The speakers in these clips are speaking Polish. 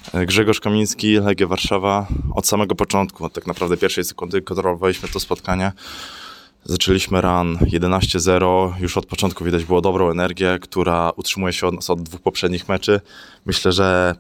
Grzegorz Kamiński, Legia Warszawa. Od samego początku, od tak naprawdę pierwszej sekundy kontrolowaliśmy to spotkanie. Zaczęliśmy run 11-0, już od początku widać było dobrą energię, która utrzymuje się od nas od 2 poprzednich meczy. Myślę, że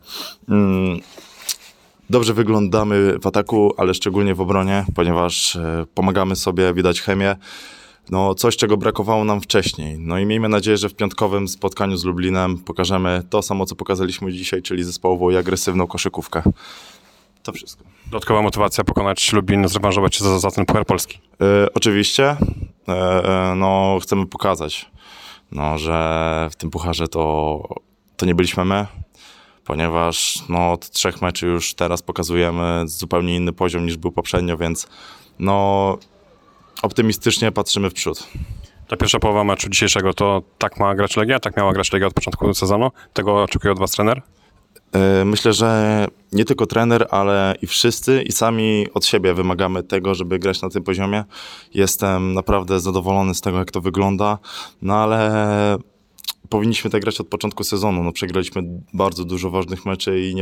dobrze wyglądamy w ataku, ale szczególnie w obronie, ponieważ pomagamy sobie, widać chemię. No, coś, czego brakowało nam wcześniej. No i miejmy nadzieję, że w piątkowym spotkaniu z Lublinem pokażemy to samo, co pokazaliśmy dzisiaj, czyli zespołową i agresywną koszykówkę. To wszystko. Dodatkowa motywacja pokonać Lublin, zrewanżować się za ten Puchar Polski. Oczywiście, no, chcemy pokazać, no, że w tym pucharze to nie byliśmy my, ponieważ no, od 3 meczy już teraz pokazujemy zupełnie inny poziom niż był poprzednio, więc no, optymistycznie patrzymy w przód. Ta pierwsza połowa meczu dzisiejszego to tak ma grać Legia, tak miała grać Legia od początku sezonu? Tego oczekuje od was trener? Myślę, że nie tylko trener, ale i wszyscy i sami od siebie wymagamy tego, żeby grać na tym poziomie. Jestem naprawdę zadowolony z tego, jak to wygląda, no ale powinniśmy tak grać od początku sezonu. No, przegraliśmy bardzo dużo ważnych meczy i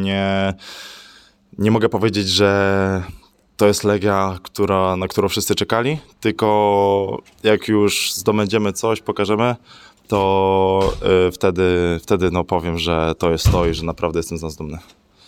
nie mogę powiedzieć, że to jest Legia, na którą wszyscy czekali, tylko jak już zdobędziemy coś, pokażemy, to wtedy no powiem, że to jest to i że naprawdę jestem z nas dumny.